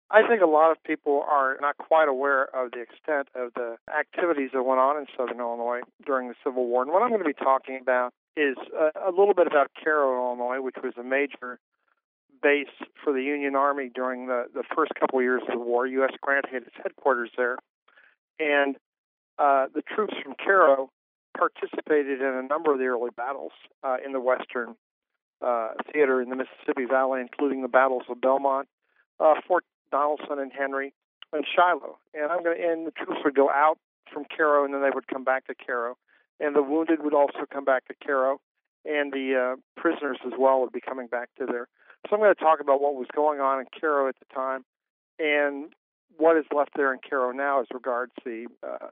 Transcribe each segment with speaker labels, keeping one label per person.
Speaker 1: I think a lot of people are not quite aware of the extent of the activities that went on in Southern Illinois during the Civil War. And what I'm going to be talking about is a little bit about Cairo, Illinois, which was a major base for the Union Army during the first couple of years of the war. U.S. Grant had its headquarters there. And the troops from Cairo participated in a number of the early battles in the Western theater in the Mississippi Valley, including the battles of Belmont, Fort Donelson and Henry, and Shiloh. And the troops would go out from Cairo, and then they would come back to Cairo. And the wounded would also come back to Cairo, and the prisoners as well would be coming back to there. So I'm going to talk about what was going on in Cairo at the time, and what is left there in Cairo now as regards the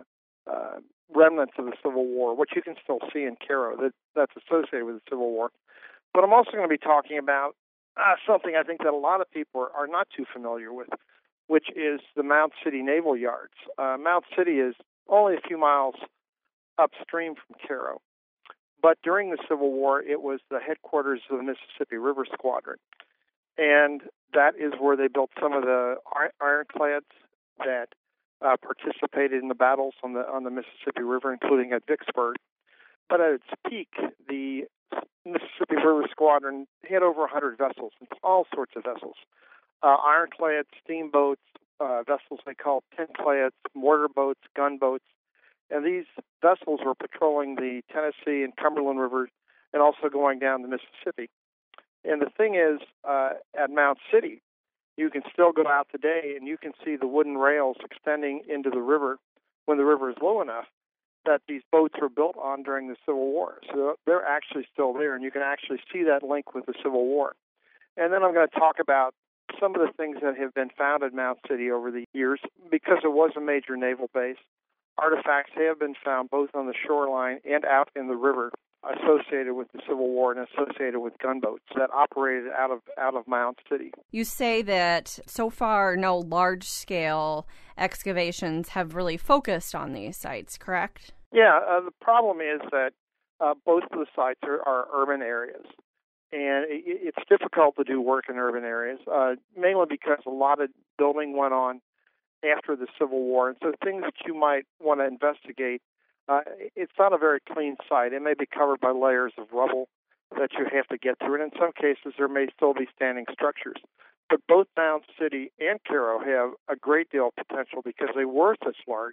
Speaker 1: remnants of the Civil War, what you can still see in Cairo that's associated with the Civil War. But I'm also going to be talking about something I think that a lot of people are not too familiar with, which is the Mound City Naval Yards. Mound City is only a few miles upstream from Cairo, but during the Civil War, it was the headquarters of the Mississippi River Squadron, and that is where they built some of the ironclads that participated in the battles on the Mississippi River, including at Vicksburg. But at its peak, the Mississippi River Squadron had over 100 vessels, all sorts of vessels, ironclads, steamboats, vessels they call tinclads, mortar boats, gunboats, and these vessels were patrolling the Tennessee and Cumberland rivers and also going down the Mississippi. And the thing is, at Mound City, you can still go out today and you can see the wooden rails extending into the river when the river is low enough that these boats were built on during the Civil War. So they're actually still there, and you can actually see that link with the Civil War. And then I'm going to talk about some of the things that have been found at Mound City over the years. Because it was a major naval base, artifacts have been found both on the shoreline and out in the river associated with the Civil War and associated with gunboats that operated out of Mound City.
Speaker 2: You say that so far no large-scale excavations have really focused on these sites, correct?
Speaker 1: Yeah, the problem is that both of the sites are urban areas, and it's difficult to do work in urban areas, mainly because a lot of building went on after the Civil War, and so things that you might want to investigate, it's not a very clean site. It may be covered by layers of rubble that you have to get through, and in some cases there may still be standing structures. But both Mound City and Cairo have a great deal of potential because they were such large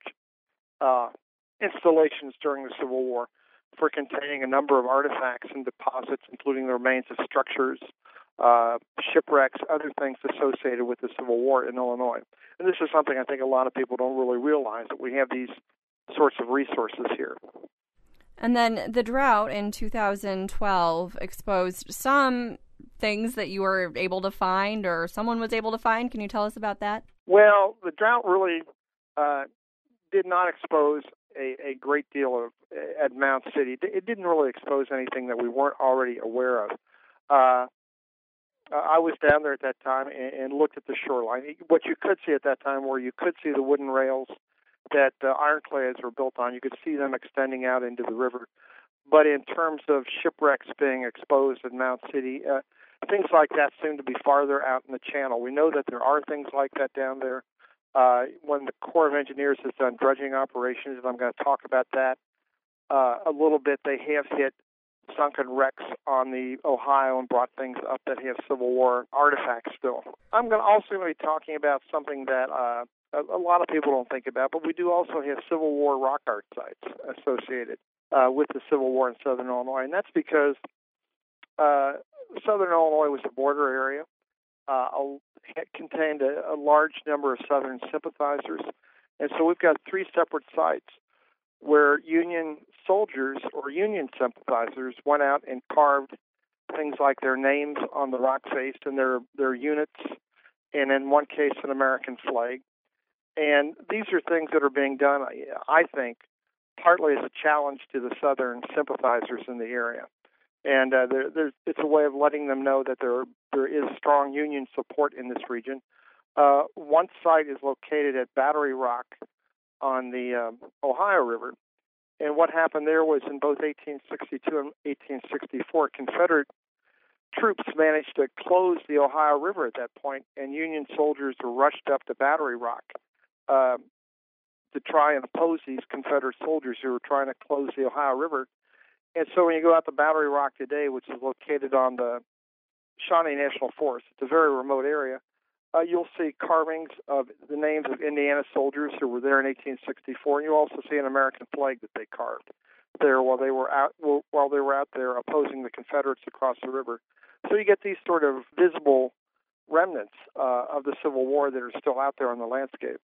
Speaker 1: installations during the Civil War for containing a number of artifacts and deposits, including the remains of structures, shipwrecks, other things associated with the Civil War in Illinois. And this is something I think a lot of people don't really realize, that we have these sorts of resources here.
Speaker 2: And then the drought in 2012 exposed some things that you were able to find, or someone was able to find. Can you tell us about that?
Speaker 1: Well, the drought really did not expose a great deal of at Mound City. It didn't really expose anything that we weren't already aware of. I was down there at that time and looked at the shoreline. What you could see at that time, where you could see the wooden rails that ironclads were built on, you could see them extending out into the river. But in terms of shipwrecks being exposed at Mound City, things like that seem to be farther out in the channel. We know that there are things like that down there. When the Corps of Engineers has done dredging operations, and I'm going to talk about that a little bit, they have hit sunken wrecks on the Ohio and brought things up that have Civil War artifacts still. I'm also going to be talking about something that a lot of people don't think about, but we do also have Civil War rock art sites associated with the Civil War in Southern Illinois, and that's because Southern Illinois was a border area. It contained a large number of Southern sympathizers, and so we've got three separate sites where Union soldiers or Union sympathizers went out and carved things like their names on the rock face and their units, and in one case an American flag. And these are things that are being done, I think, partly as a challenge to the Southern sympathizers in the area. And it's a way of letting them know that there is strong Union support in this region. One site is located at Battery Rock on the Ohio River. And what happened there was in both 1862 and 1864, Confederate troops managed to close the Ohio River at that point, and Union soldiers were rushed up to Battery Rock to try and oppose these Confederate soldiers who were trying to close the Ohio River. And so when you go out to Battery Rock today, which is located on the Shawnee National Forest, it's a very remote area, you'll see carvings of the names of Indiana soldiers who were there in 1864, and you'll also see an American flag that they carved there while they were out there opposing the Confederates across the river. So you get these sort of visible remnants of the Civil War that are still out there on the landscape.